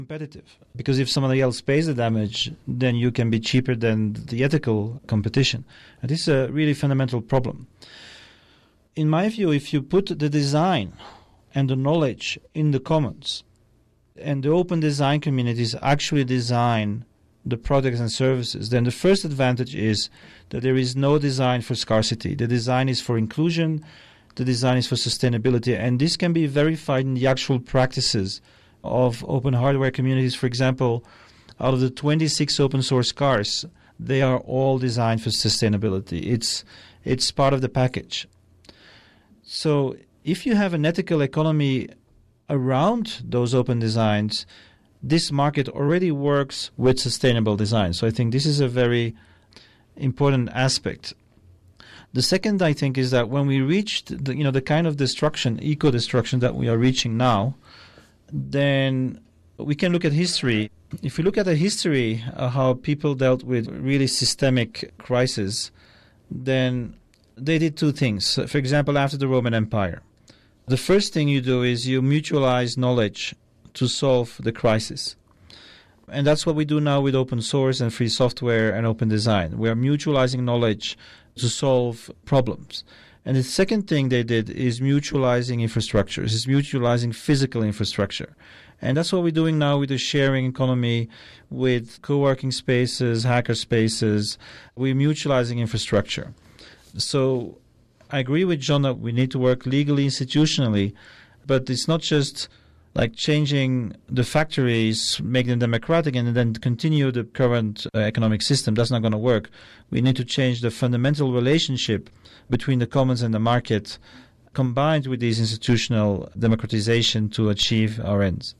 competitive. Because if somebody else pays the damage, then you can be cheaper than the ethical competition. And this is a really fundamental problem. In my view, if you put the design and the knowledge in the commons, and the open design communities actually design the products and services, then the first advantage is that there is no design for scarcity. The design is for inclusion, the design is for sustainability, and this can be verified in the actual practices of open hardware communities. For example, out of the 26 open source cars, they are all designed for sustainability. It's part of the package. So if you have an ethical economy around those open designs, this market already works with sustainable design. So I think this is a very important aspect. The second, I think, is that when we reach the kind of destruction, eco-destruction that we are reaching now, then we can look at history. If we look at the history of how people dealt with really systemic crises, then they did two things. For example, after the Roman Empire, the first thing you do is you mutualize knowledge to solve the crisis. And that's what we do now with open source and free software and open design. We are mutualizing knowledge to solve problems. And the second thing they did is mutualizing infrastructures, is mutualizing physical infrastructure. And that's what we're doing now with the sharing economy, with co-working spaces, hacker spaces. We're mutualizing infrastructure. So I agree with John that we need to work legally, institutionally, but it's not just like changing the factories, make them democratic, and then continue the current economic system. That's not going to work. We need to change the fundamental relationship between the commons and the market, combined with this institutional democratization to achieve our ends.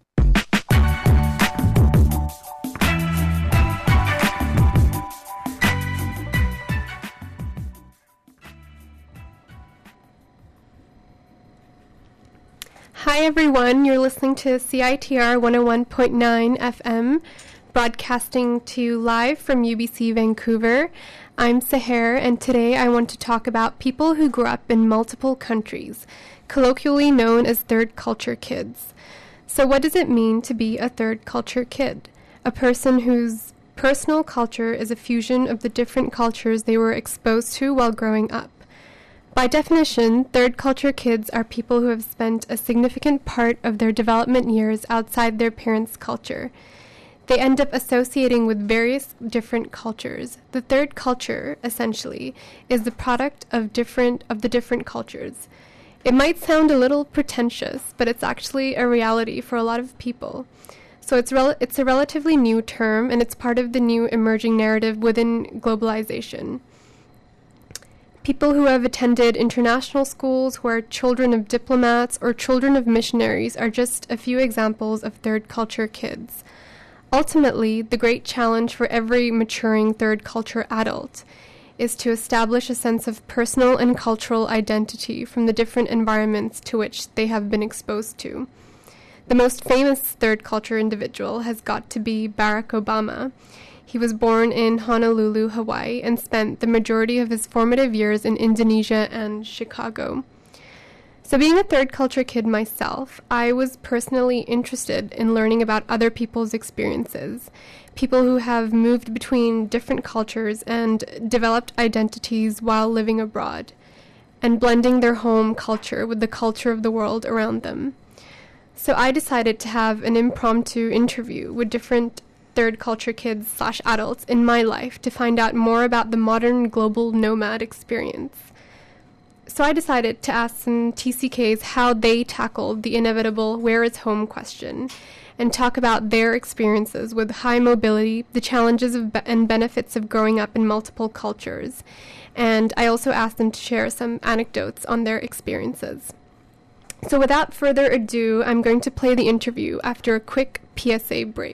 Hi everyone, you're listening to CITR 101.9 FM, broadcasting to you live from UBC Vancouver. I'm Seher, and today I want to talk about people who grew up in multiple countries, colloquially known as third culture kids. So what does it mean to be a third culture kid? A person whose personal culture is a fusion of the different cultures they were exposed to while growing up. By definition, third culture kids are people who have spent a significant part of their development years outside their parents' culture. They end up associating with various different cultures. The third culture, essentially, is the product of the different cultures. It might sound a little pretentious, but it's actually a reality for a lot of people. So it's a relatively new term, and it's part of the new emerging narrative within globalization. People who have attended international schools, who are children of diplomats or children of missionaries, are just a few examples of third culture kids. Ultimately, the great challenge for every maturing third culture adult is to establish a sense of personal and cultural identity from the different environments to which they have been exposed to. The most famous third culture individual has got to be Barack Obama. He was born in Honolulu, Hawaii, and spent the majority of his formative years in Indonesia and Chicago. So being a third culture kid myself, I was personally interested in learning about other people's experiences, people who have moved between different cultures and developed identities while living abroad, and blending their home culture with the culture of the world around them. So I decided to have an impromptu interview with different third culture kids / adults in my life to find out more about the modern global nomad experience. So I decided to ask some TCKs how they tackled the inevitable where is home question and talk about their experiences with high mobility, the challenges and benefits of growing up in multiple cultures. And I also asked them to share some anecdotes on their experiences. So without further ado, I'm going to play the interview after a quick PSA break.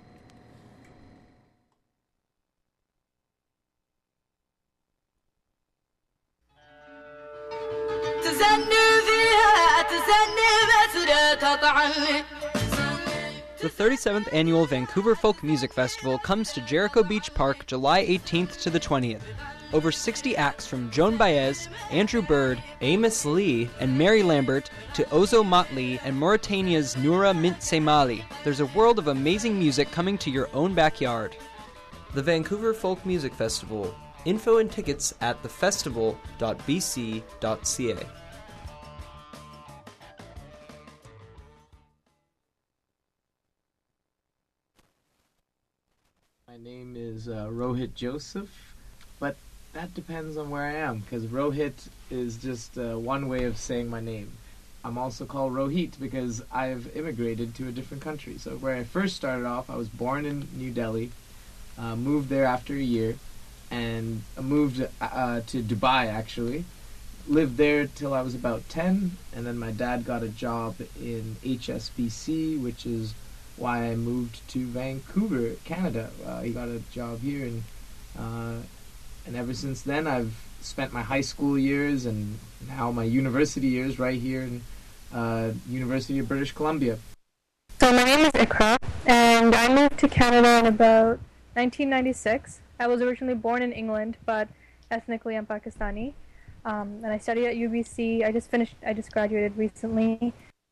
The 37th Annual Vancouver Folk Music Festival comes to Jericho Beach Park July 18th to the 20th. over 60 acts from Joan Baez, Andrew Bird, Amos Lee, and Mary Lambert to Ozo Motley and Mauritania's Noura Mint Semali. There's a world of amazing music coming to your own backyard. The Vancouver Folk Music Festival. Info and tickets at thefestival.bc.ca. My name is Rohit Joseph, but that depends on where I am, because Rohit is just one way of saying my name. I'm also called Rohit because I've immigrated to a different country. So where I first started off, I was born in New Delhi, moved there after a year, and moved to Dubai, actually. Lived there till I was about 10, and then my dad got a job in HSBC, which is why I moved to Vancouver, Canada. He got a job here, and ever since then I've spent my high school years and now my university years right here in University of British Columbia. So my name is Ikra, and I moved to Canada in about 1996. I was originally born in England, but ethnically I'm Pakistani. And I studied at UBC. I just graduated recently.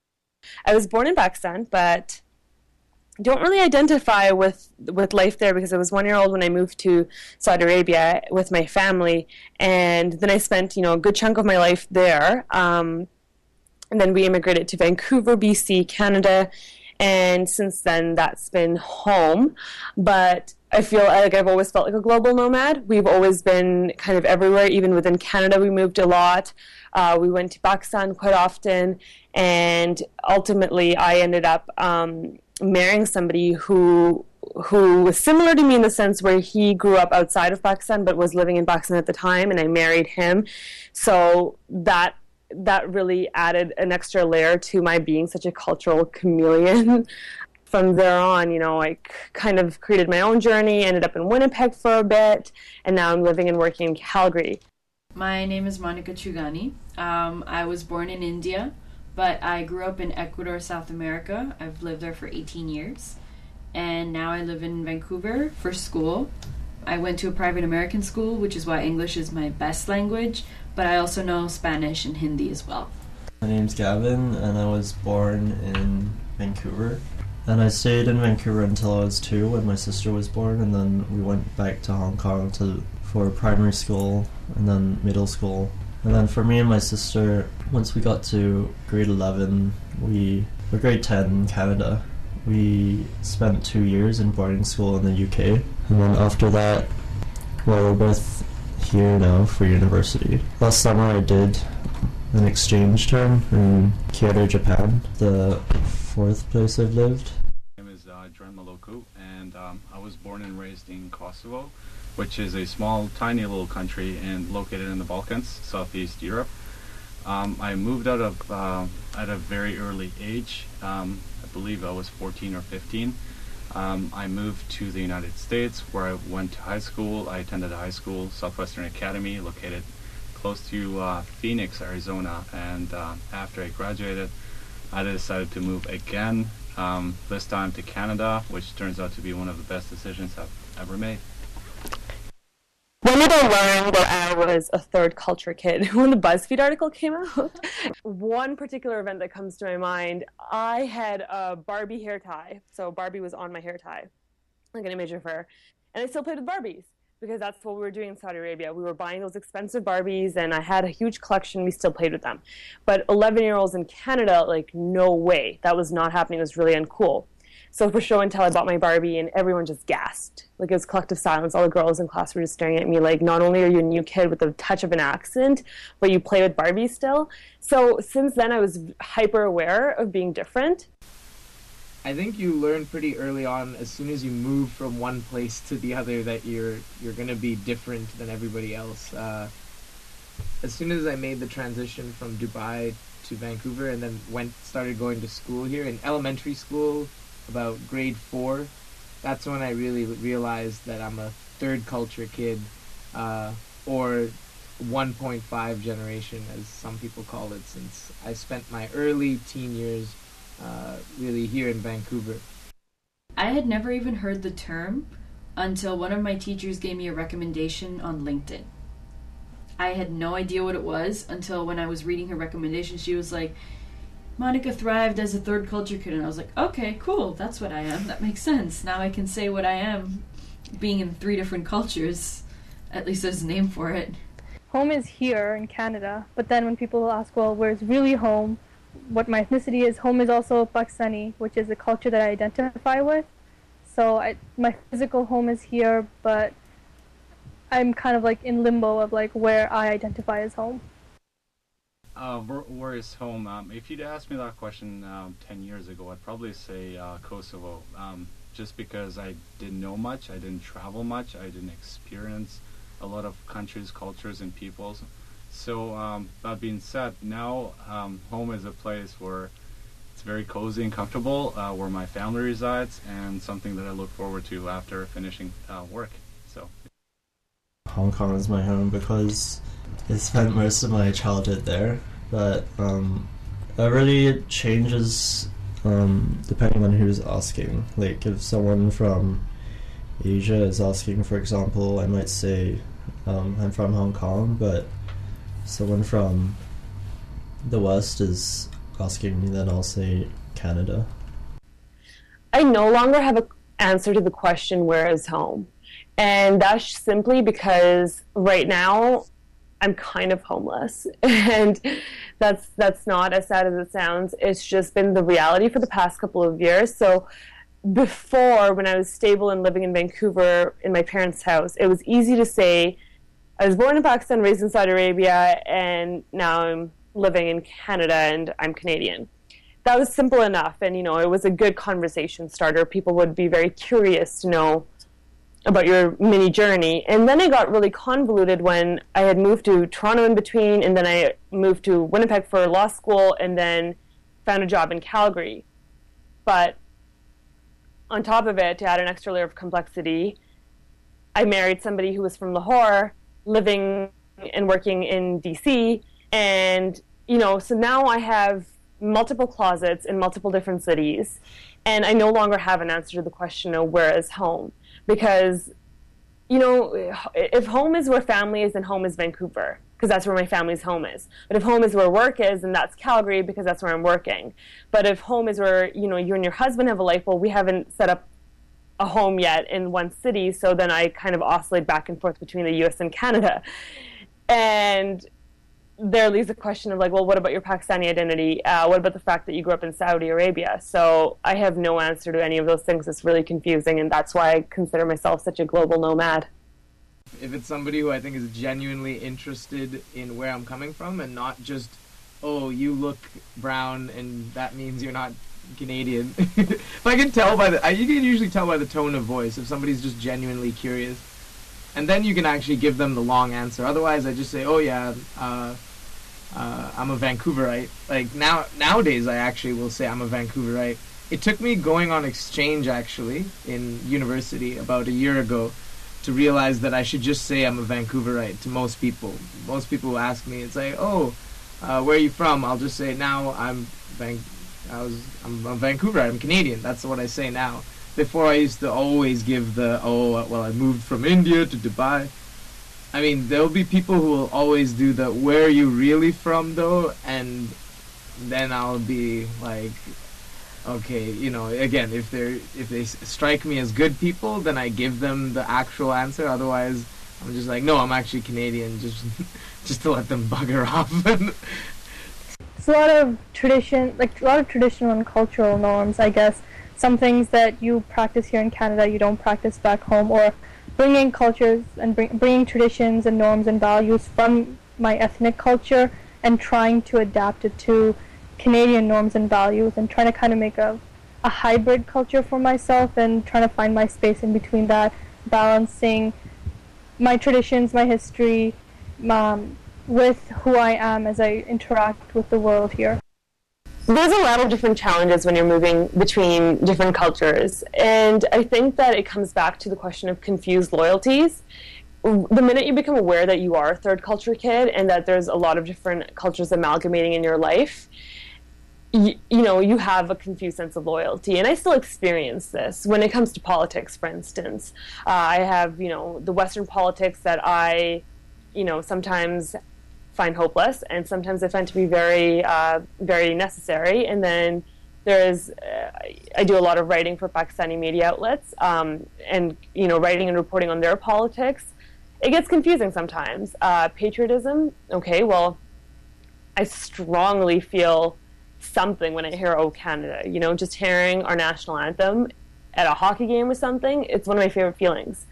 I was born in Pakistan, but don't really identify with life there because I was 1 year old when I moved to Saudi Arabia with my family, and then I spent a good chunk of my life there, and then we immigrated to Vancouver, BC, Canada, and since then that's been home. But I feel like I've always felt like a global nomad. We've always been kind of everywhere. Even within Canada, we moved a lot. We went to Pakistan quite often, and ultimately I ended up marrying somebody who was similar to me in the sense where he grew up outside of Pakistan but was living in Pakistan at the time, and I married him. So that really added an extra layer to my being such a cultural chameleon. From there on, I kind of created my own journey, ended up in Winnipeg for a bit, and now I'm living and working in Calgary. My name is Monica Chugani. I was born in India, but I grew up in Ecuador, South America. I've lived there for 18 years, and now I live in Vancouver for school. I went to a private American school, which is why English is my best language, but I also know Spanish and Hindi as well. My name's Gavin, and I was born in Vancouver. And I stayed in Vancouver until I was 2 when my sister was born, and then we went back to Hong Kong for primary school and then middle school. And then for me and my sister, once we got to grade 11, or grade 10 in Canada, we spent 2 years in boarding school in the UK. And then after that, we're both here now for university. Last summer I did an exchange term in Kyoto, Japan, the 4th place I've lived. My name is Jordan Maloku, and I was born and raised in Kosovo, which is a small, tiny little country and located in the Balkans, Southeast Europe. I moved out of at a very early age. I believe I was 14 or 15. I moved to the United States, where I went to high school. I attended high school, Southwestern Academy, located close to Phoenix, Arizona. And after I graduated, I decided to move again, this time to Canada, which turns out to be one of the best decisions I've ever made. When did I learn that I was a third culture kid? When the BuzzFeed article came out. One particular event that comes to my mind, I had a Barbie hair tie. So Barbie was on my hair tie, like an image of her. And I still played with Barbies because that's what we were doing in Saudi Arabia. We were buying those expensive Barbies, and I had a huge collection. We still played with them. But 11-year-olds in Canada, no way. That was not happening. It was really uncool. So for show and tell, I bought my Barbie, and everyone just gasped. It was collective silence. All the girls in class were just staring at me not only are you a new kid with a touch of an accent, but you play with Barbie still. So since then, I was hyper aware of being different. I think you learn pretty early on, as soon as you move from one place to the other, that you're going to be different than everybody else. As soon as I made the transition from Dubai to Vancouver and then started going to school here, in elementary school, about grade 4, that's when I really realized that I'm a third culture kid, or 1.5 generation, as some people call it, since I spent my early teen years really here in Vancouver. I had never even heard the term until one of my teachers gave me a recommendation on LinkedIn. I had no idea what it was until when I was reading her recommendation. She was like, Monica thrived as a third culture kid, and I was like, okay, cool, that's what I am. That makes sense. Now I can say what I am, being in 3 different cultures. At least there's a name for it. Home is here in Canada, but then when people ask, well, where's really home, what my ethnicity is, home is also Pakistani, which is a culture that I identify with. So my physical home is here, but I'm kind of like in limbo of like where I identify as home. Where is home? If you'd asked me that question 10 years ago, I'd probably say Kosovo. Just because I didn't know much, I didn't travel much, I didn't experience a lot of countries, cultures, and peoples. So that being said, now home is a place where it's very cozy and comfortable, where my family resides, and something that I look forward to after finishing work. So Hong Kong is my home because I spent most of my childhood there, but it really changes depending on who's asking. Like if someone from Asia is asking, for example, I might say I'm from Hong Kong, but someone from the West is asking me, then I'll say Canada. I no longer have an answer to the question, where is home? And that's simply because right now I'm kind of homeless. And that's not as sad as it sounds. It's just been the reality for the past couple of years. So before, when I was stable and living in Vancouver in my parents' house, it was easy to say, I was born in Pakistan, raised in Saudi Arabia, and now I'm living in Canada and I'm Canadian. That was simple enough, and it was a good conversation starter. People would be very curious to know about your mini journey. And then it got really convoluted when I had moved to Toronto in between, and then I moved to Winnipeg for law school, and then found a job in Calgary. But on top of it, to add an extra layer of complexity, I married somebody who was from Lahore, living and working in DC, and so now I have multiple closets in multiple different cities, and I no longer have an answer to the question of where is home, because if home is where family is, then home is Vancouver, because that's where my family's home is. But if home is where work is, then that's Calgary, because that's where I'm working. But if home is where you and your husband have a life, well, we haven't set up a home yet in one city, so then I kind of oscillate back and forth between the US and Canada. And there leaves the question of like, well, what about your Pakistani identity? What about the fact that you grew up in Saudi Arabia? So I have no answer to any of those things. It's really confusing, and that's why I consider myself such a global nomad. If it's somebody who I think is genuinely interested in where I'm coming from, and not just, oh, you look brown and that means you're not Canadian. If I can tell you can usually tell by the tone of voice if somebody's just genuinely curious. And then you can actually give them the long answer. Otherwise, I just say, oh yeah, I'm a Vancouverite. Like nowadays, I actually will say I'm a Vancouverite. It took me going on exchange actually in university about a year ago to realize that I should just say I'm a Vancouverite to most people. Most people who ask me, it's like, oh, where are you from? I'll just say now I'm a Vancouverite. I'm Canadian. That's what I say now. Before I used to always give I moved from India to Dubai. I mean, there'll be people who will always do the where are you really from though, and then I'll be like, okay, again, if they strike me as good people, then I give them the actual answer. Otherwise, I'm just like, no, I'm actually Canadian, just to let them bugger off. It's a lot of traditional and cultural norms, I guess. Some things that you practice here in Canada, you don't practice back home, or bringing cultures and bringing traditions and norms and values from my ethnic culture and trying to adapt it to Canadian norms and values, and trying to kind of make a hybrid culture for myself, and trying to find my space in between that, balancing my traditions, my history, with who I am as I interact with the world here. There's a lot of different challenges when you're moving between different cultures, and I think that it comes back to the question of confused loyalties. The minute you become aware that you are a third culture kid and that there's a lot of different cultures amalgamating in your life, you have a confused sense of loyalty. And I still experience this when it comes to politics, for instance. I have, the Western politics that I sometimes find hopeless, and sometimes I find to be very, very necessary. And then I do a lot of writing for Pakistani media outlets, and writing and reporting on their politics. It gets confusing sometimes. Patriotism, okay, well, I strongly feel something when I hear "Oh Canada." Just hearing our national anthem at a hockey game or something, it's one of my favorite feelings.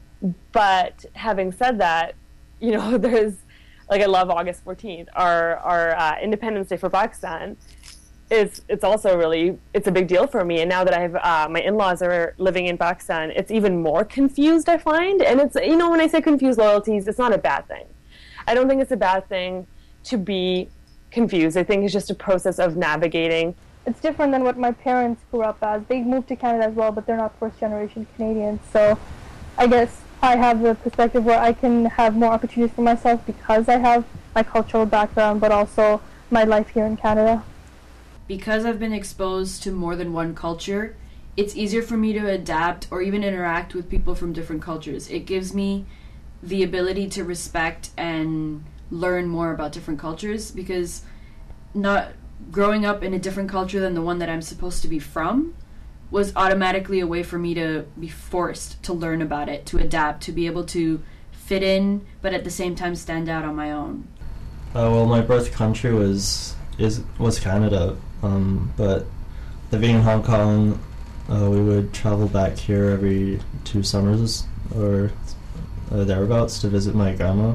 But having said that, there's, I love August 14th, our Independence Day for Pakistan. It's also it's a big deal for me. And now that I have my in-laws are living in Pakistan, it's even more confused, I find. And it's, when I say confused loyalties, it's not a bad thing. I don't think it's a bad thing to be confused. I think it's just a process of navigating. It's different than what my parents grew up as. They moved to Canada as well, but they're not first-generation Canadians. So I guess I have the perspective where I can have more opportunities for myself because I have my cultural background, but also my life here in Canada. Because I've been exposed to more than one culture, it's easier for me to adapt or even interact with people from different cultures. It gives me the ability to respect and learn more about different cultures, because not growing up in a different culture than the one that I'm supposed to be from was automatically a way for me to be forced to learn about it, to adapt, to be able to fit in, but at the same time stand out on my own. Well, my birth country was Canada, but living in Hong Kong, we would travel back here every 2 summers or thereabouts to visit my grandma.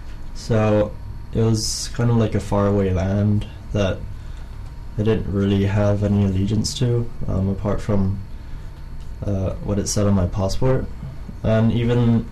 So it was kind of like a faraway land that I didn't really have any allegiance to, apart from what it said on my passport. And even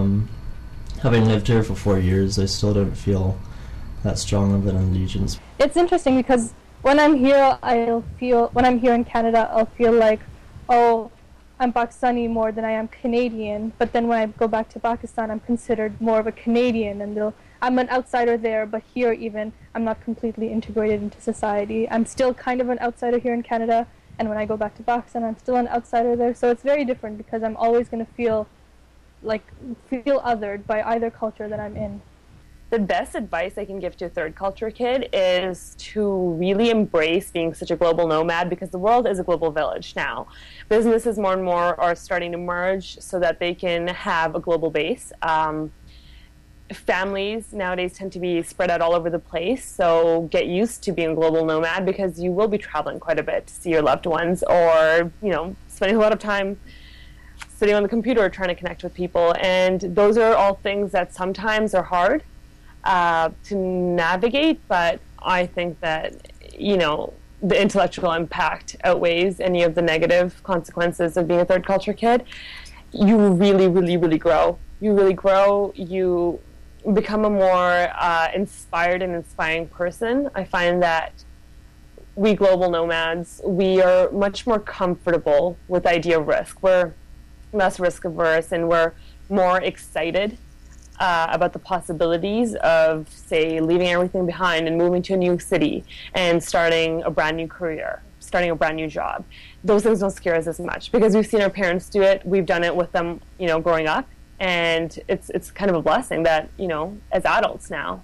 having lived here for 4 years, I still don't feel that strong of an allegiance. It's interesting because when I'm here, when I'm here in Canada, I'll feel like, oh, I'm Pakistani more than I am Canadian. But then when I go back to Pakistan, I'm considered more of a Canadian, and I'm an outsider there, but here even, I'm not completely integrated into society. I'm still kind of an outsider here in Canada, and when I go back to Pakistan, I'm still an outsider there. So it's very different because I'm always going to feel othered by either culture that I'm in. The best advice I can give to a third culture kid is to really embrace being such a global nomad, because the world is a global village now. Businesses more and more are starting to merge so that they can have a global base. Families nowadays tend to be spread out all over the place, so get used to being a global nomad, because you will be traveling quite a bit to see your loved ones, or spending a lot of time sitting on the computer trying to connect with people. And those are all things that sometimes are hard to navigate, but I think that the intellectual impact outweighs any of the negative consequences of being a third culture kid. You really, really, really grow. You really grow. You become a more inspired and inspiring person. I find that we global nomads, we are much more comfortable with the idea of risk. We're less risk averse, and we're more excited about the possibilities of, say, leaving everything behind and moving to a new city and starting a brand new career, starting a brand new job. Those things don't scare us as much because we've seen our parents do it. We've done it with them, growing up. And it's kind of a blessing that, as adults now,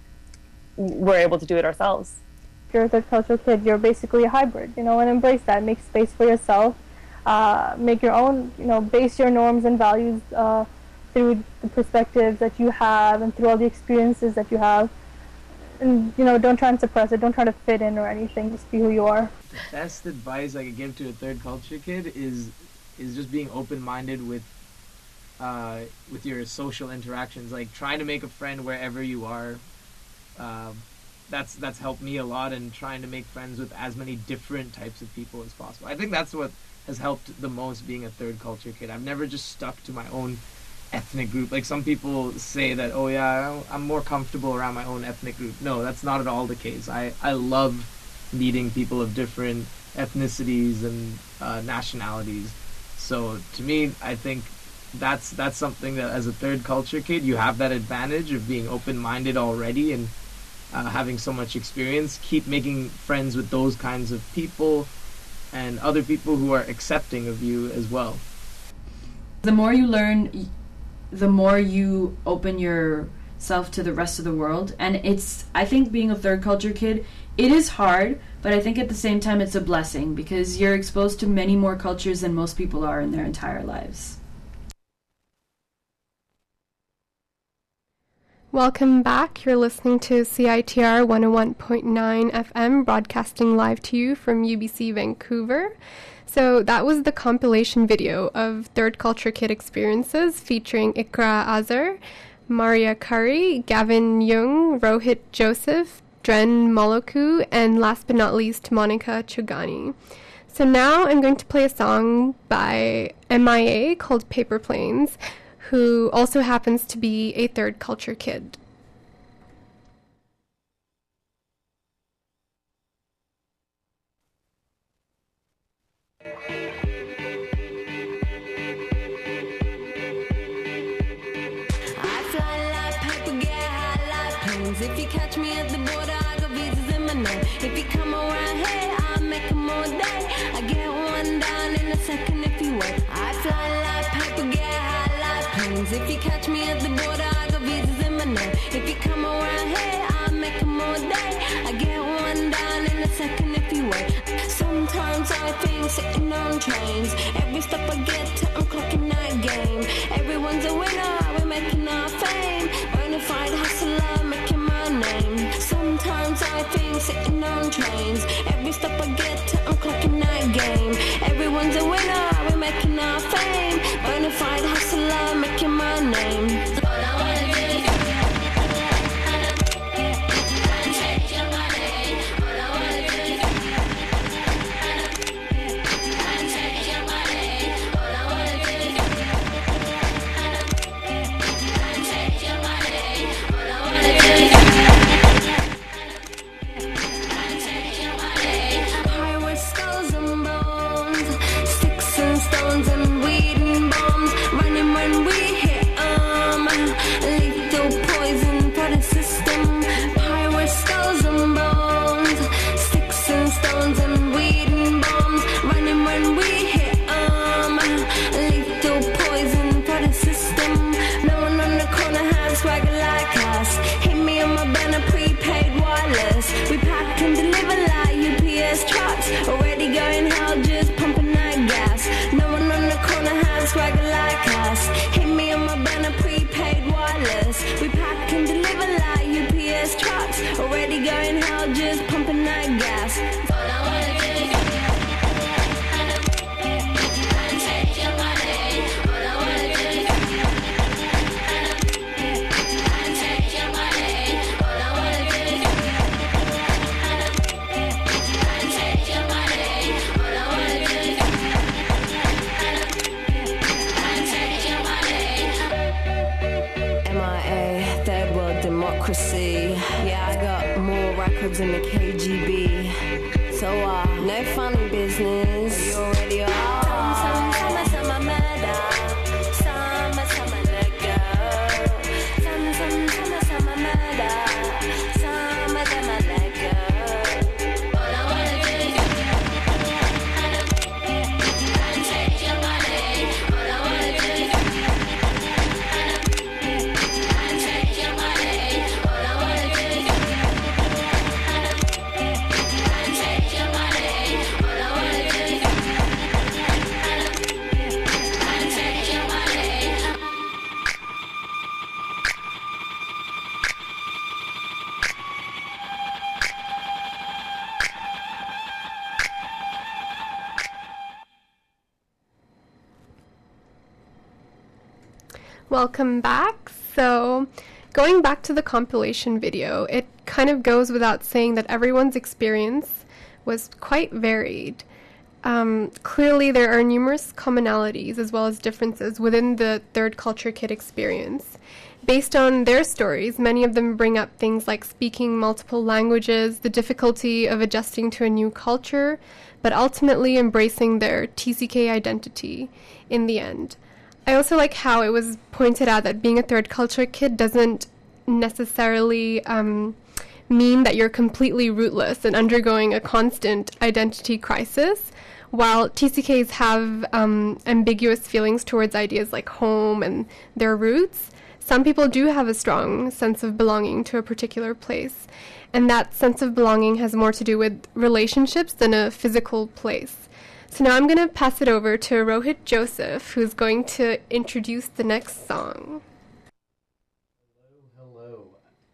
we're able to do it ourselves. If you're a third cultural kid, you're basically a hybrid, and embrace that. Make space for yourself. Make your own, base your norms and values through the perspectives that you have and through all the experiences that you have. And, don't try and suppress it. Don't try to fit in or anything. Just be who you are. The best advice I could give to a third culture kid is just being open-minded with your social interactions. Like, trying to make a friend wherever you are. That's helped me a lot in trying to make friends with as many different types of people as possible. I think that's what has helped the most being a third culture kid. I've never just stuck to my own ethnic group. Like, some people say that, oh yeah, I'm more comfortable around my own ethnic group. No, that's not at all the case. I love meeting people of different ethnicities and nationalities. So to me, I think that's something that as a third culture kid, you have that advantage of being open-minded already and having so much experience. Keep making friends with those kinds of people and other people who are accepting of you as well. The more you learn, the more you open your self to the rest of the world. And I think being a third culture kid, it is hard, but I think at the same time it's a blessing because you're exposed to many more cultures than most people are in their entire lives. Welcome back. You're listening to CITR 101.9 FM, broadcasting live to you from UBC Vancouver. So that was the compilation video of Third Culture Kid experiences featuring Ikra Azar, Maria Curry, Gavin Young, Rohit Joseph, Dren Moloku, and last but not least, Monica Chugani. So now I'm going to play a song by MIA called Paper Planes, who also happens to be a third culture kid. If you catch me at the border, I got visas in my name. If you come around here, I'll make them all day. I get one down in a second if you wait. I fly like paper, get high like planes. If you catch me at the border, I got visas in my name. If you come around here, I'll make them all day. I get one down in a second if you wait. Sometimes I think sitting on trains. Every step I get to, I'm clocking that game. Everyone's a winner, we're making our fame. Bonafide hustler, making my name. Sometimes I think sitting on trains. Every step I get to, I'm clocking that game. Everyone's a winner, we're making our fame. Bonafide hustler, making my name. All I wanna do is change your money. All I wanna do is change your money. All I wanna do is change your money. All I wanna do is change your money. Pirate skulls and bones, sticks and stones and weed and bombs. Running when we hit lethal poison for the system. Pirate skulls and bones, sticks and stones and weed and bombs. Running when we hit lethal poison for the system. No one on the corner has swagger like us. Hit me on my banner, prepaid wireless. We pack and deliver like UPS trucks. Already going hell, just pumping that gas. No one on the corner has swagger like us. Hit me on my banner, prepaid wireless. We pack and deliver like UPS trucks. Already going hell, just pumping that gas. All I wanna do is change your money. All I wanna do is change your money. All I wanna do is change your money. All I wanna do is change your money. MIA, third world democracy. Yeah, I got more records than the KGB. So, no funny business. You already are. Some murder. Some let go. Some murder. Some of them I let go. All I wanna do is change your money. All I wanna do is change your money. All I wanna do is change your money. All I wanna do is change your money. Welcome back. So, going back to the compilation video, it kind of goes without saying that everyone's experience was quite varied. Clearly, there are numerous commonalities as well as differences within the third culture kid experience. Based on their stories, many of them bring up things like speaking multiple languages, the difficulty of adjusting to a new culture, but ultimately embracing their TCK identity in the end. I also like how it was pointed out that being a third culture kid doesn't necessarily mean that you're completely rootless and undergoing a constant identity crisis, while TCKs have ambiguous feelings towards ideas like home and their roots. some people do have a strong sense of belonging to a particular place, and that sense of belonging has more to do with relationships than a physical place. So now I'm going to pass it over to Rohit Joseph, who's going to introduce the next song. Hello.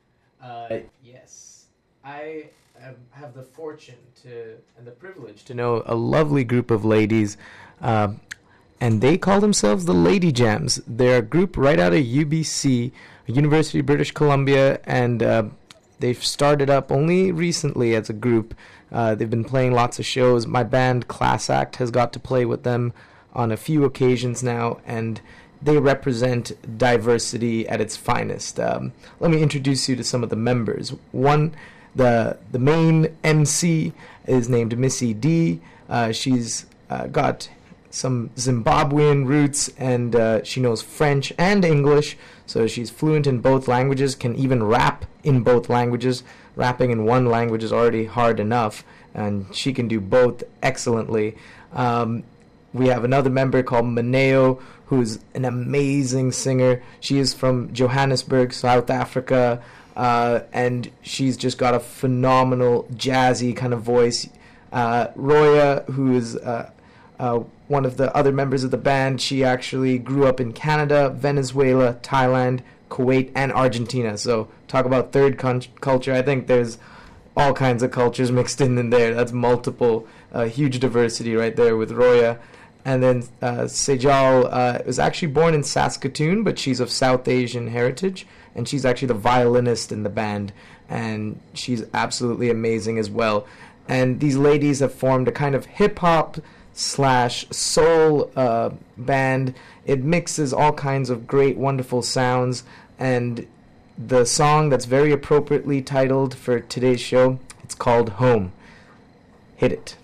Yes, I have the fortune and the privilege to know a lovely group of ladies, and they call themselves the Lady Jams. They're a group right out of UBC, University of British Columbia, and they've started up only recently as a group. They've been playing lots of shows. My band, Class Act, has got to play with them on a few occasions now, and they represent diversity at its finest. Let me introduce you to some of the members. One, the main MC is named Missy D. She's got some Zimbabwean roots, and she knows French and English, so she's fluent in both languages, can even rap in both languages. Rapping in one language is already hard enough, and she can do both excellently. We have another member called Maneo, who's an amazing singer. She is from Johannesburg, South Africa, and she's just got a phenomenal jazzy kind of voice. Roya, who is one of the other members of the band, she actually grew up in Canada, Venezuela, Thailand, Kuwait, and Argentina. So talk about third culture. I think there's all kinds of cultures mixed in there. That's multiple, huge diversity right there with Roya. And then Sejal was actually born in Saskatoon, but she's of South Asian heritage, and she's actually the violinist in the band, and she's absolutely amazing as well. And these ladies have formed a kind of hip-hop / soul band. It mixes all kinds of great, wonderful sounds, and the song that's very appropriately titled for today's show, it's called Home. Hit it.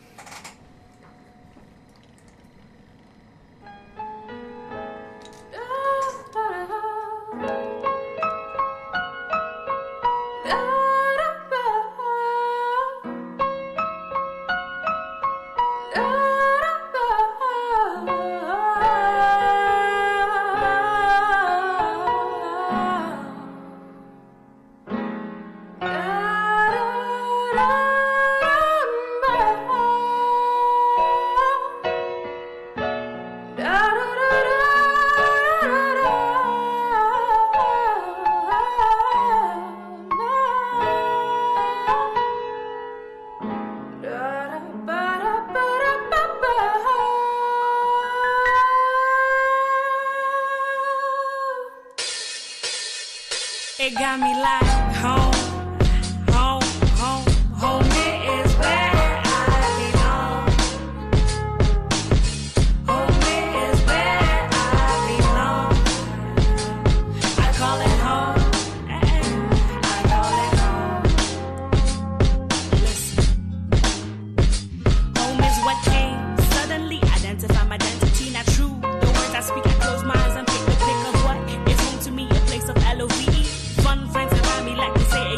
It got me like home, home, home, home. It is where I belong. Home is where I belong. I call it home. I call it home. Listen. Home is what came suddenly. Identify my identity, not true. The words I speak, I close my eyes and pick the pick of what is home to me. A place of LOVE. Fun friends around me like they say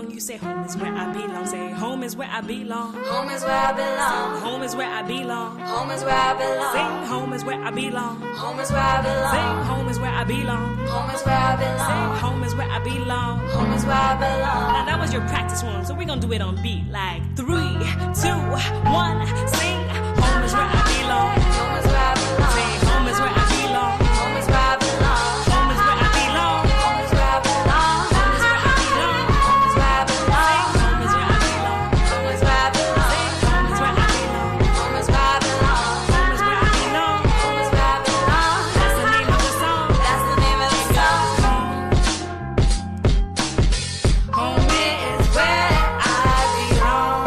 belong. You say home is where I belong. Say home is where I belong. Home is where I belong. Home is where I belong. Home is where I belong. Sing home is where I belong. Home is where I belong. Sing home is where I belong. Home is where I belong. Sing home is where I belong. Home is where I belong. Now that was your practice one, so we're gonna do it on beat. Like 3, 2, 1, sing home is where I belong. Home is where I belong. Sing home is where I belong. Home is where I belong. Home is where I belong. Home is where I belong. Home is where I belong. Home is where I belong. Home is where I belong. Home is where I belong. Home is where I belong. Home is where I belong. Home is where I belong. Home is where I belong. That's the name of the song. That's the name of the song. Home is where I belong.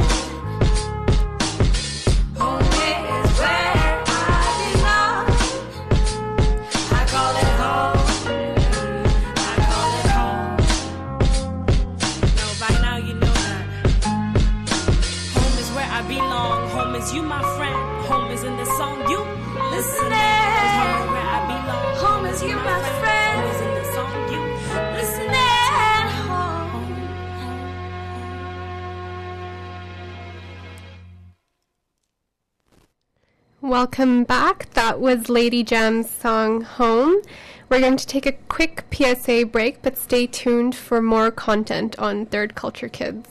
Home is where I belong. I call it home. I call it home. Now, by now you know that. Home is where I belong. Home is you, my friend. Home is in the song you listen to. Home is where I belong. Home is you, my friend. Home is in the song you listen to. Home. Welcome back. That was Lady Jam's song Home. We're going to take a quick PSA break, but stay tuned for more content on Third Culture Kids.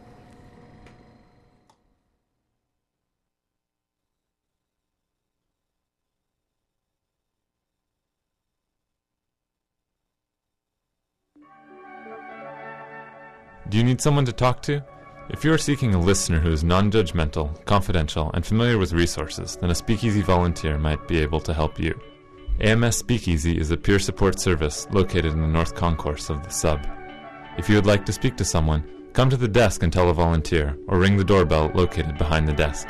Do you need someone to talk to? If you are seeking a listener who is non-judgmental, confidential, and familiar with resources, then a Speakeasy volunteer might be able to help you. AMS Speakeasy is a peer support service located in the North Concourse of the Sub. If you would like to speak to someone, come to the desk and tell a volunteer, or ring the doorbell located behind the desk.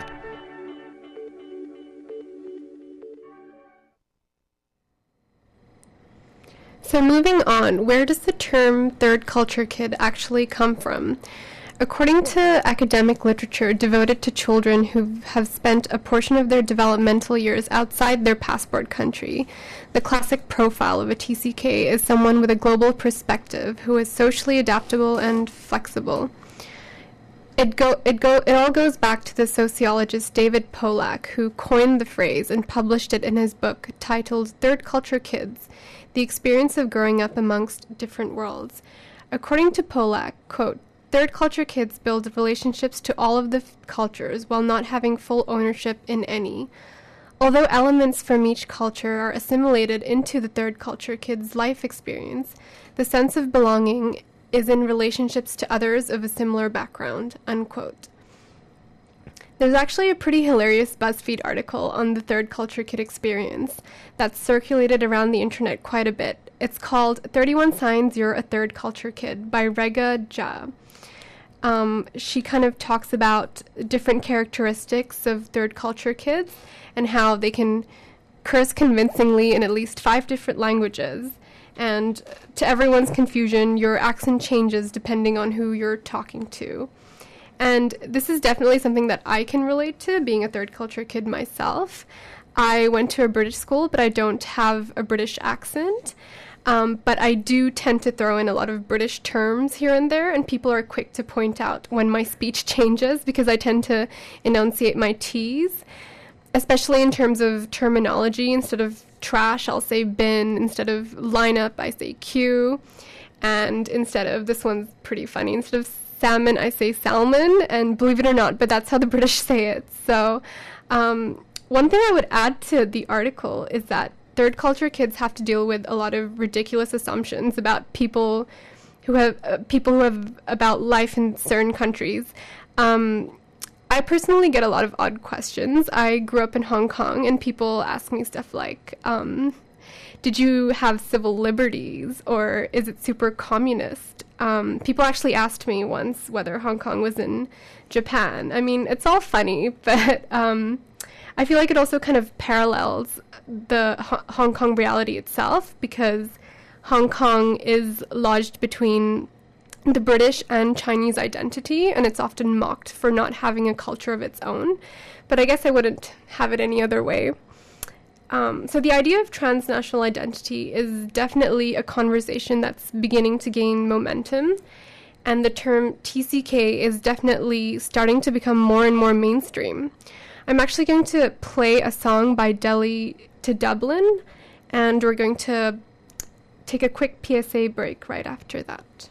So moving on, where does the term third culture kid actually come from? According to academic literature devoted to children who have spent a portion of their developmental years outside their passport country, the classic profile of a TCK is someone with a global perspective who is socially adaptable and flexible. It all goes back to the sociologist David Polak, who coined the phrase and published it in his book titled Third Culture Kids, The Experience of Growing Up Amongst Different Worlds. According to Polak, quote, third culture kids build relationships to all of the cultures while not having full ownership in any. Although elements from each culture are assimilated into the third culture kid's life experience, the sense of belonging is in relationships to others of a similar background, unquote. There's actually a pretty hilarious BuzzFeed article on the third culture kid experience that's circulated around the internet quite a bit. It's called 31 Signs You're a Third Culture Kid by Rega Jha. She kind of talks about different characteristics of third culture kids and how they can curse convincingly in at least 5 different languages. And to everyone's confusion, your accent changes depending on who you're talking to. And this is definitely something that I can relate to, being a third culture kid myself. I went to a British school, but I don't have a British accent. But I do tend to throw in a lot of British terms here and there, and people are quick to point out when my speech changes because I tend to enunciate my T's, especially in terms of terminology. Instead of trash, I'll say bin. Instead of lineup, I say queue. And instead of, this one's pretty funny, instead of salmon, I say salmon. And believe it or not, but that's how the British say it. So one thing I would add to the article is that third culture kids have to deal with a lot of ridiculous assumptions about people who have about life in certain countries. I personally get a lot of odd questions. I grew up in Hong Kong, and people ask me stuff like, did you have civil liberties, or is it super communist? People actually asked me once whether Hong Kong was in Japan. I mean, it's all funny, but I feel like it also kind of parallels the Hong Kong reality itself, because Hong Kong is lodged between the British and Chinese identity, and it's often mocked for not having a culture of its own. But I guess I wouldn't have it any other way. So the idea of transnational identity is definitely a conversation that's beginning to gain momentum. and the term TCK is definitely starting to become more and more mainstream. I'm actually going to play a song by Delhi to Dublin, and we're going to take a quick PSA break right after that.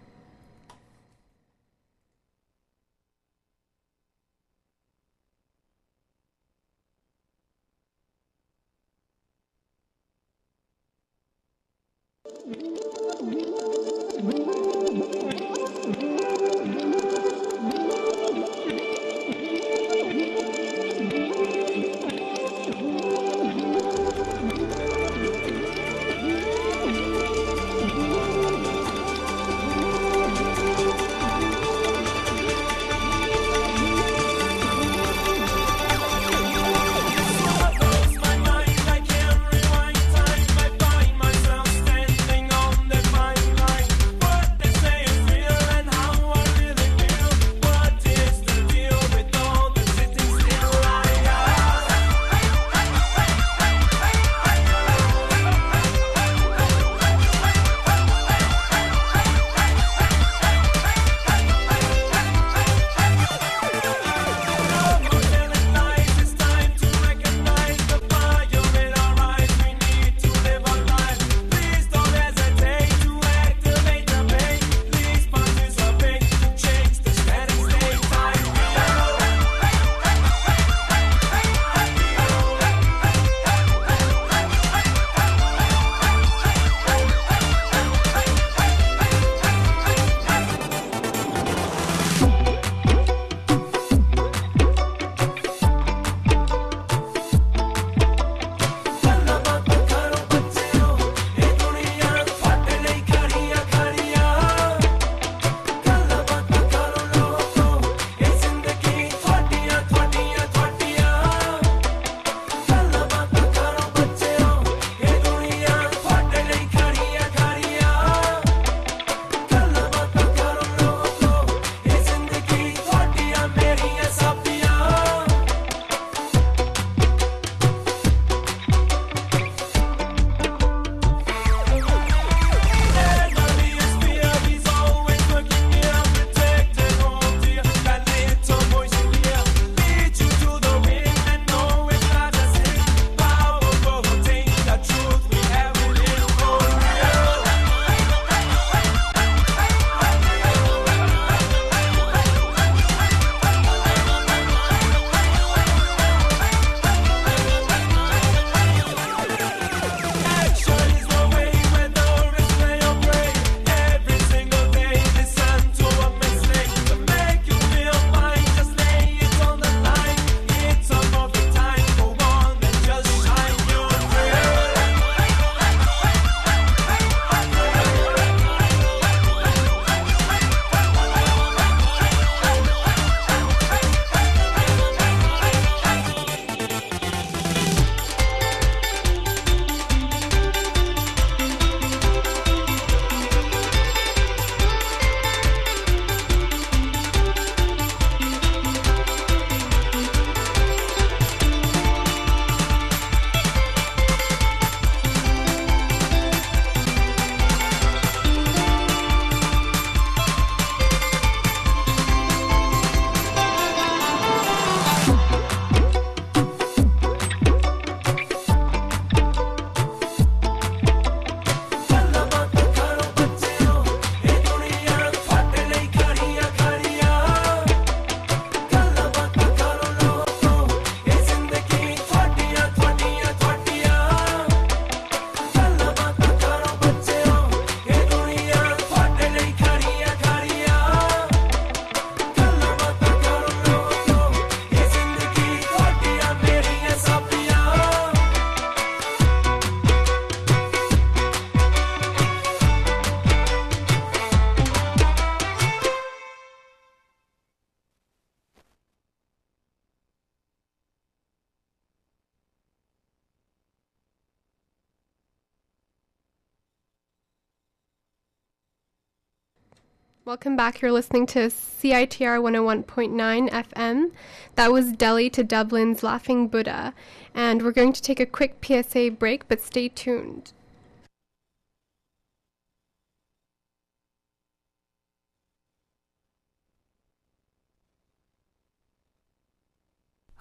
Welcome back. You're listening to CITR 101.9 FM. That was Delhi to Dublin's Laughing Buddha. And we're going to take a quick PSA break, but stay tuned.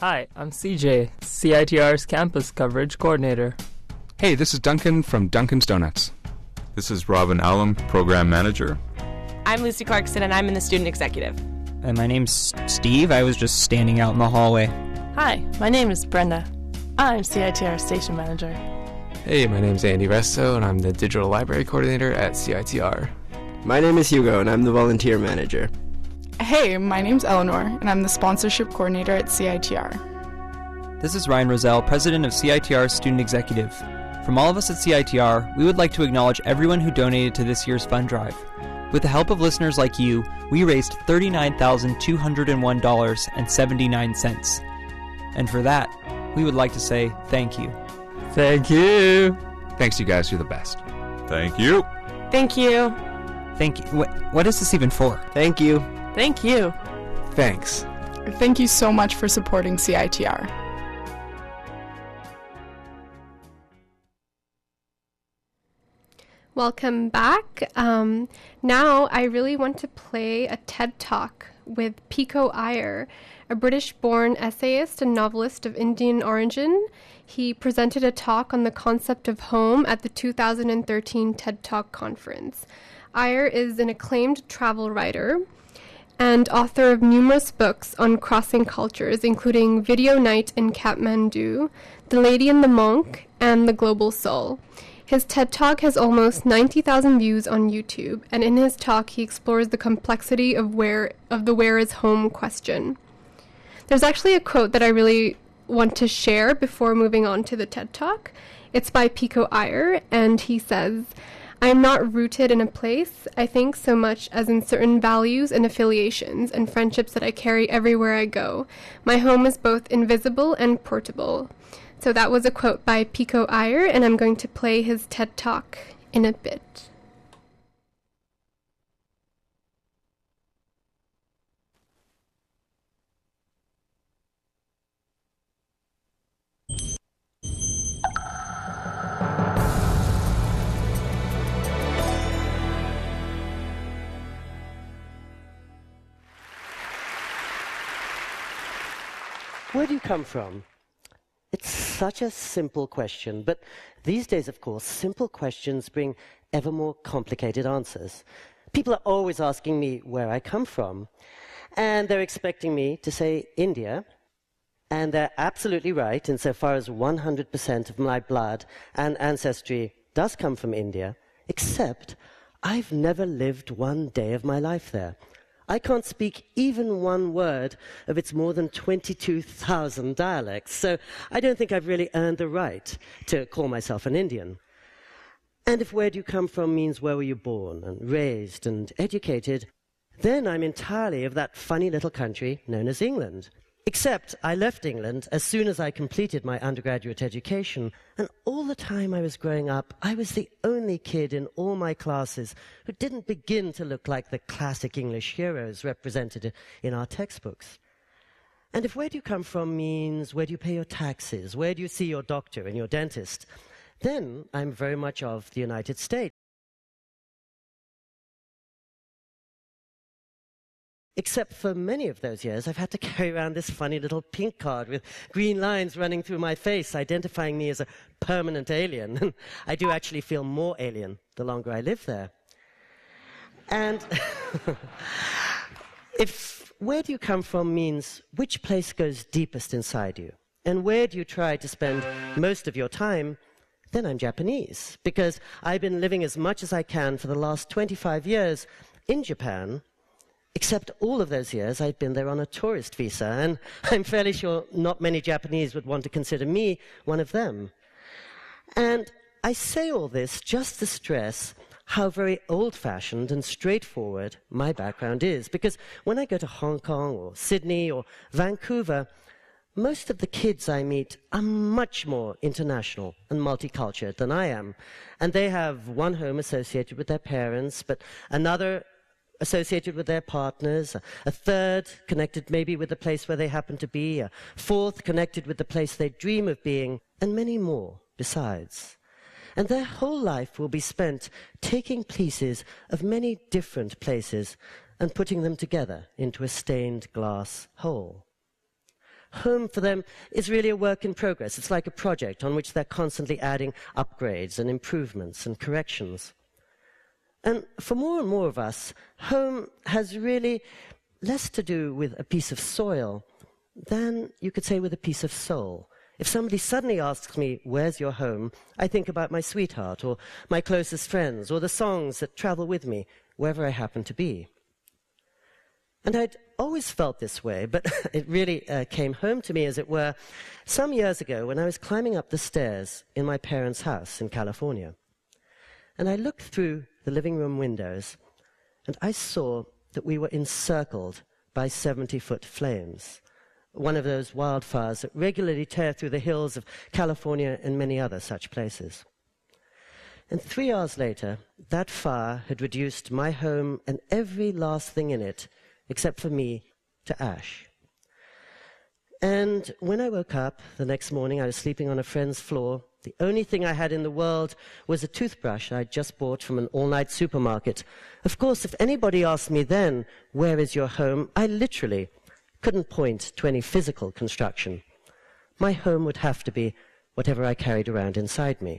Hi, I'm CJ, CITR's Campus Coverage Coordinator. Hey, this is Duncan from Duncan's Donuts. This is Robin Allen, Program Manager. I'm Lucy Clarkson, and I'm in the Student Executive. And my name's Steve. I was just standing out in the hallway. Hi, my name is Brenda. I'm CITR Station Manager. Hey, my name's Andy Resto, and I'm the Digital Library Coordinator at CITR. My name is Hugo, and I'm the Volunteer Manager. Hey, my name's Eleanor, and I'm the Sponsorship Coordinator at CITR. This is Ryan Roselle, President of CITR Student Executive. From all of us at CITR, we would like to acknowledge everyone who donated to this year's fund drive. With the help of listeners like you, we raised $39,201.79. And for that, we would like to say thank you. Thank you. Thanks, you guys. You're the best. Thank you. Thank you. Thank you. What is this even for? Thank you. Thank you. Thanks. Thank you so much for supporting CITR. Welcome back. Now I really want to play a TED Talk with Pico Iyer, a British-born essayist and novelist of Indian origin. He presented a talk on the concept of home at the 2013 TED Talk conference. Iyer is an acclaimed travel writer and author of numerous books on crossing cultures, including Video Night in Kathmandu, The Lady and the Monk, and The Global Soul. His TED Talk has almost 90,000 views on YouTube, and in his talk he explores the complexity of the where is home question. There's actually a quote that I really want to share before moving on to the TED Talk. It's by Pico Iyer, and he says, "I am not rooted in a place, I think, so much as in certain values and affiliations and friendships that I carry everywhere I go. My home is both invisible and portable." So that was a quote by Pico Iyer, and I'm going to play his TED Talk in a bit. Where do you come from? It's such a simple question, but these days, of course, simple questions bring ever more complicated answers. People are always asking me where I come from, and they're expecting me to say India, and they're absolutely right insofar as 100% of my blood and ancestry does come from India, except I've never lived one day of my life there. I can't speak even one word of its more than 22,000 dialects, so I don't think I've really earned the right to call myself an Indian. And if where do you come from means where were you born and raised and educated, then I'm entirely of that funny little country known as England. Except I left England as soon as I completed my undergraduate education, and all the time I was growing up, I was the only kid in all my classes who didn't begin to look like the classic English heroes represented in our textbooks. And if where do you come from means where do you pay your taxes, where do you see your doctor and your dentist, then I'm very much of the United States. Except for many of those years, I've had to carry around this funny little pink card with green lines running through my face, identifying me as a permanent alien. And I do actually feel more alien the longer I live there. And if where do you come from means which place goes deepest inside you, and where do you try to spend most of your time, then I'm Japanese, because I've been living as much as I can for the last 25 years in Japan. Except all of those years, I've been there on a tourist visa, and I'm fairly sure not many Japanese would want to consider me one of them. And I say all this just to stress how very old-fashioned and straightforward my background is, because when I go to Hong Kong or Sydney or Vancouver, most of the kids I meet are much more international and multicultural than I am, and they have one home associated with their parents, but another associated with their partners, a third connected maybe with the place where they happen to be, a fourth connected with the place they dream of being, and many more besides. And their whole life will be spent taking pieces of many different places and putting them together into a stained glass whole. home for them is really a work in progress. It's like a project on which they're constantly adding upgrades and improvements and corrections. And for more and more of us, home has really less to do with a piece of soil than, you could say, with a piece of soul. If somebody suddenly asks me, where's your home, I think about my sweetheart or my closest friends or the songs that travel with me wherever I happen to be. And I'd always felt this way, but it really came home to me, as it were, some years ago when I was climbing up the stairs in my parents' house in California. And I looked through the living room windows, and I saw that we were encircled by 70-foot flames, one of those wildfires that regularly tear through the hills of California and many other such places. And 3 hours later, that fire had reduced my home and every last thing in it, except for me, to ash. And when I woke up the next morning, I was sleeping on a friend's floor. The only thing I had in the world was a toothbrush I'd just bought from an all-night supermarket. Of course, if anybody asked me then, where is your home, I literally couldn't point to any physical construction. My home would have to be whatever I carried around inside me.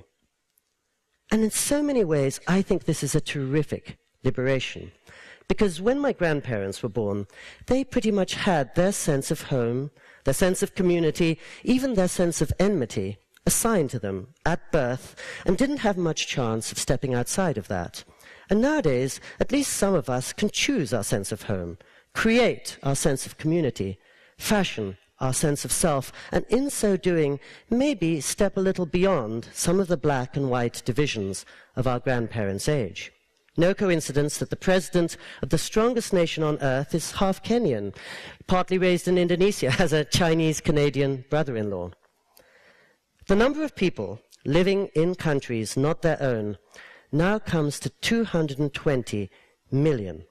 And in so many ways, I think this is a terrific liberation. Because when my grandparents were born, they pretty much had their sense of home, their sense of community, even their sense of enmity assigned to them at birth, and didn't have much chance of stepping outside of that. And nowadays, at least some of us can choose our sense of home, create our sense of community, fashion our sense of self, and in so doing, maybe step a little beyond some of the black and white divisions of our grandparents' age. No coincidence that the president of the strongest nation on earth is half Kenyan, partly raised in Indonesia, has a Chinese-Canadian brother-in-law. The number of people living in countries not their own now comes to 220 million.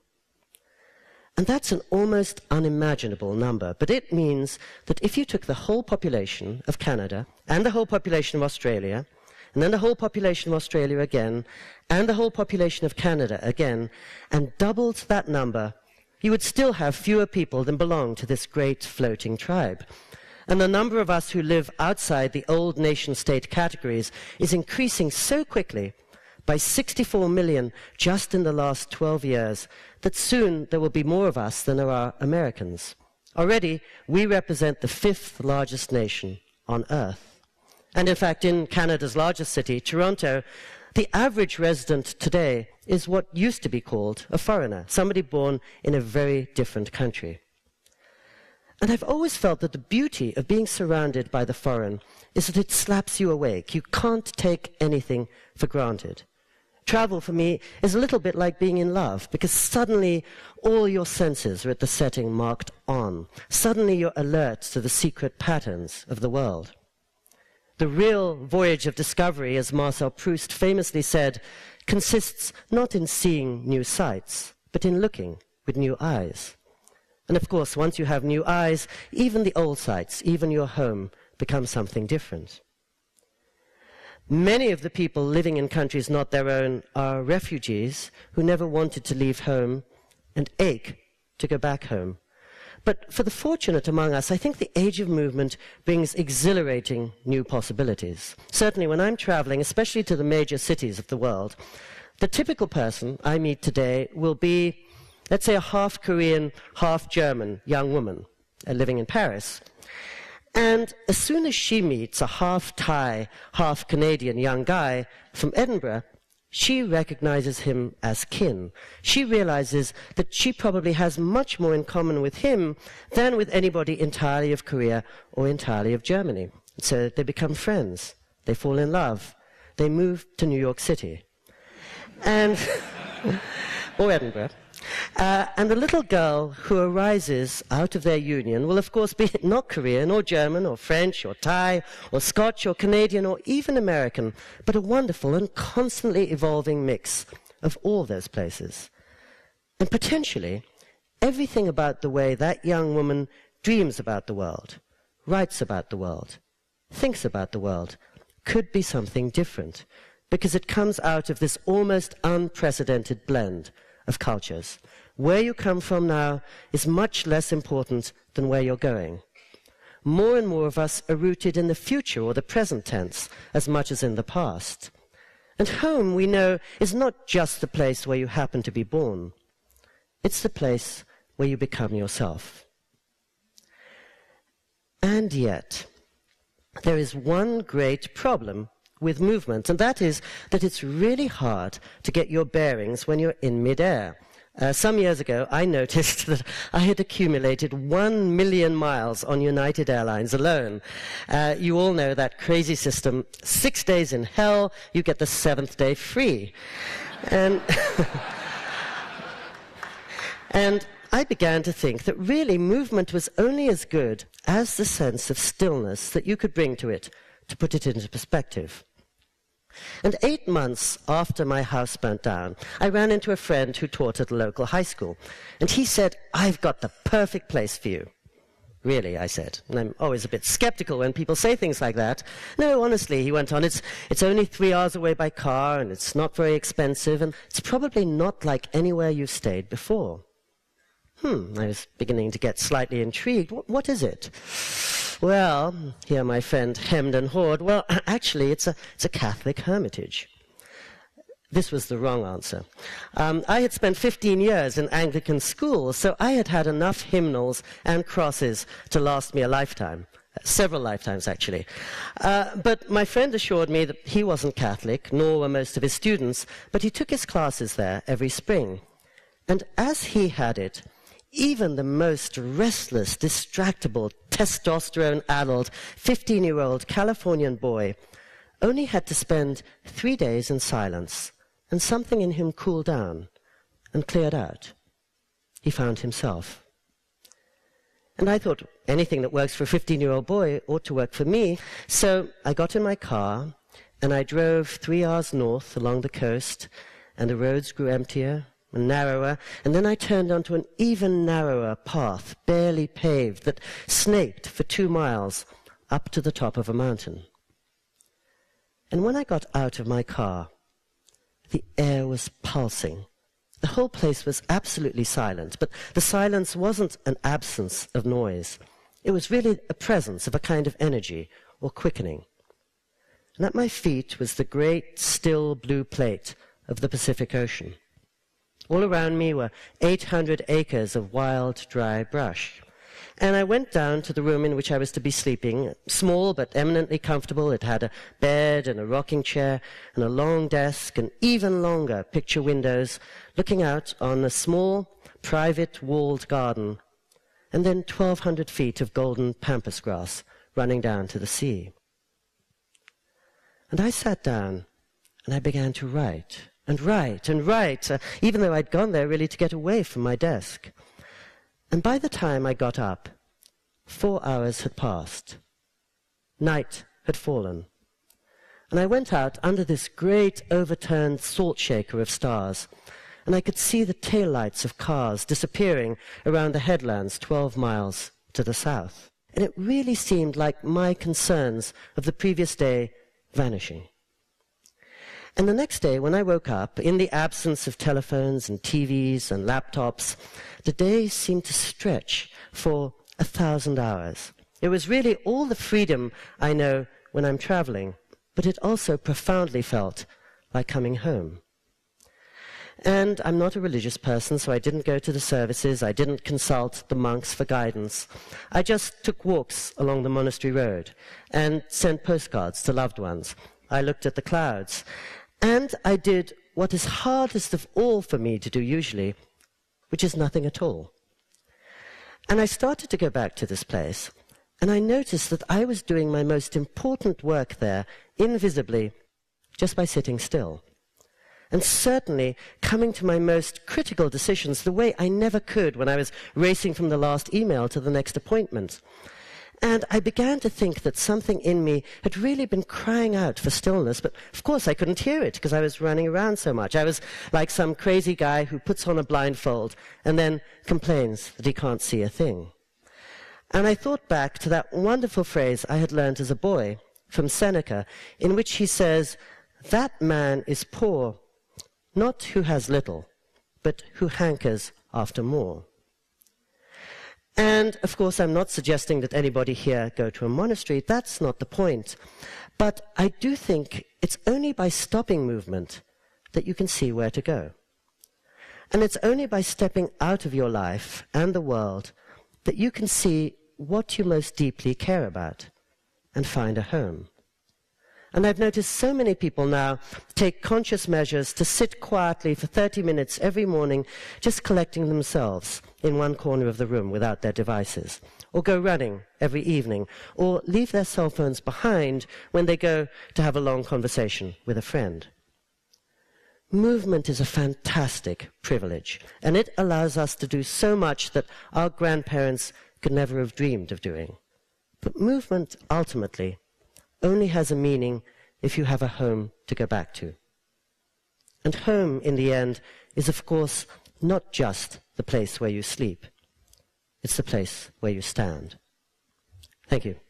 And that's an almost unimaginable number, but it means that if you took the whole population of Canada and the whole population of Australia, and then the whole population of Australia again, and the whole population of Canada again, and doubled that number, you would still have fewer people than belong to this great floating tribe. And the number of us who live outside the old nation-state categories is increasing so quickly, by 64 million just in the last 12 years, that soon there will be more of us than there are Americans. Already, we represent the 5th largest nation on Earth. And in fact, in Canada's largest city, Toronto, the average resident today is what used to be called a foreigner, somebody born in a very different country. And I've always felt that the beauty of being surrounded by the foreign is that it slaps you awake. You can't take anything for granted. Travel, for me, is a little bit like being in love, because suddenly all your senses are at the setting marked on. Suddenly you're alert to the secret patterns of the world. The real voyage of discovery, as Marcel Proust famously said, consists not in seeing new sights, but in looking with new eyes. And of course, once you have new eyes, even the old sights, even your home, become something different. Many of the people living in countries not their own are refugees who never wanted to leave home and ache to go back home. But for the fortunate among us, I think the age of movement brings exhilarating new possibilities. Certainly when I'm traveling, especially to the major cities of the world, the typical person I meet today will be, let's say, a half Korean, half German young woman living in Paris. And as soon as she meets a half Thai, half Canadian young guy from Edinburgh, she recognizes him as kin. She realizes that she probably has much more in common with him than with anybody entirely of Korea or entirely of Germany. So they become friends. They fall in love. They move to New York City. And or Edinburgh. And the little girl who arises out of their union will, of course, be not Korean or German or French or Thai or Scotch or Canadian or even American, but a wonderful and constantly evolving mix of all those places. And potentially, everything about the way that young woman dreams about the world, writes about the world, thinks about the world, could be something different, because it comes out of this almost unprecedented blend of cultures. Where you come from now is much less important than where you're going. more and more of us are rooted in the future or the present tense as much as in the past. And home, we know, is not just the place where you happen to be born. It's the place where you become yourself. And yet, there is one great problem with movement, and that is that it's really hard to get your bearings when you're in midair. Some years ago, I noticed that I had accumulated 1 million miles on United Airlines alone. You all know that crazy system, 6 days in hell, you get the 7th day free. And, and I began to think that really movement was only as good as the sense of stillness that you could bring to it, to put it into perspective. And 8 months after my house burnt down, I ran into a friend who taught at a local high school. And he said, "I've got the perfect place for you." "Really?" I said. And I'm always a bit skeptical when people say things like that. "No, honestly," he went on, it's only 3 hours away by car, and it's not very expensive, and it's probably not like anywhere you've stayed before." I was beginning to get slightly intrigued. What is it? "Well," here my friend hemmed and hawed, "well, actually, it's a Catholic hermitage." This was the wrong answer. I had spent 15 years in Anglican school, so I had had enough hymnals and crosses to last me a lifetime. Several lifetimes, actually. But my friend assured me that he wasn't Catholic, nor were most of his students, but he took his classes there every spring. And as he had it, even the most restless, distractible, testosterone-addled 15-year-old Californian boy only had to spend 3 days in silence, and something in him cooled down and cleared out. He found himself. And I thought anything that works for a 15-year-old boy ought to work for me, so I got in my car, and I drove 3 hours north along the coast, and the roads grew emptier and narrower, and then I turned onto an even narrower path, barely paved, that snaked for 2 miles up to the top of a mountain. And when I got out of my car, the air was pulsing. The whole place was absolutely silent, but the silence wasn't an absence of noise. It was really a presence of a kind of energy or quickening. And at my feet was the great, still blue plate of the Pacific Ocean. All around me were 800 acres of wild, dry brush. And I went down to the room in which I was to be sleeping, small but eminently comfortable. It had a bed and a rocking chair and a long desk and even longer picture windows looking out on a small, private, walled garden, and then 1,200 feet of golden pampas grass running down to the sea. And I sat down and I began to write. And write, even though I'd gone there really to get away from my desk. And by the time I got up, 4 hours had passed. Night had fallen. And I went out under this great overturned salt shaker of stars, and I could see the taillights of cars disappearing around the headlands 12 miles to the south. And it really seemed like my concerns of the previous day vanishing. And the next day, when I woke up, in the absence of telephones and TVs and laptops, the day seemed to stretch for 1,000 hours. It was really all the freedom I know when I'm traveling, but it also profoundly felt like coming home. And I'm not a religious person, so I didn't go to the services. I didn't consult the monks for guidance. I just took walks along the monastery road and sent postcards to loved ones. I looked at the clouds. And I did what is hardest of all for me to do usually, which is nothing at all. And I started to go back to this place, and I noticed that I was doing my most important work there invisibly just by sitting still. And certainly coming to my most critical decisions the way I never could when I was racing from the last email to the next appointment. And I began to think that something in me had really been crying out for stillness, but of course I couldn't hear it because I was running around so much. I was like some crazy guy who puts on a blindfold and then complains that he can't see a thing. And I thought back to that wonderful phrase I had learned as a boy from Seneca, in which he says, "That man is poor, not who has little, but who hankers after more." And, of course, I'm not suggesting that anybody here go to a monastery. That's not the point. But I do think it's only by stopping movement that you can see where to go. And it's only by stepping out of your life and the world that you can see what you most deeply care about and find a home. And I've noticed so many people now take conscious measures to sit quietly for 30 minutes every morning, just collecting themselves in one corner of the room without their devices, or go running every evening, or leave their cell phones behind when they go to have a long conversation with a friend. Movement is a fantastic privilege, and it allows us to do so much that our grandparents could never have dreamed of doing. But movement, ultimately, only has a meaning if you have a home to go back to. And home, in the end, is, of course, not just the place where you sleep. It's the place where you stand. Thank you.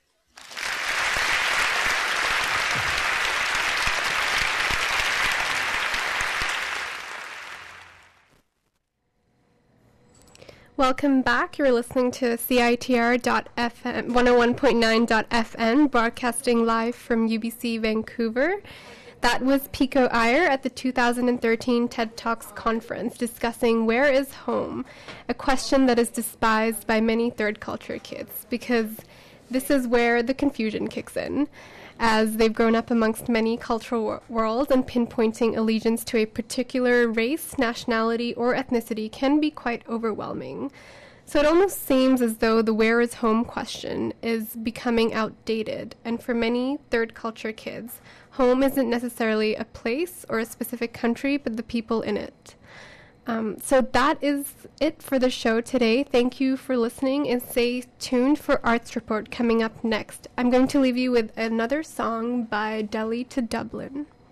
Welcome back. You're listening to CITR.FM 101.9.FM, broadcasting live from UBC Vancouver. That was Pico Iyer at the 2013 TED Talks conference discussing where is home, a question that is despised by many third culture kids because this is where the confusion kicks in, as they've grown up amongst many cultural worlds, and pinpointing allegiance to a particular race, nationality, or ethnicity can be quite overwhelming. So it almost seems as though the where is home question is becoming outdated, and for many third culture kids, home isn't necessarily a place or a specific country, but the people in it. So that is it for the show today. Thank you for listening, and stay tuned for Arts Report coming up next. I'm going to leave you with another song by Delhi to Dublin.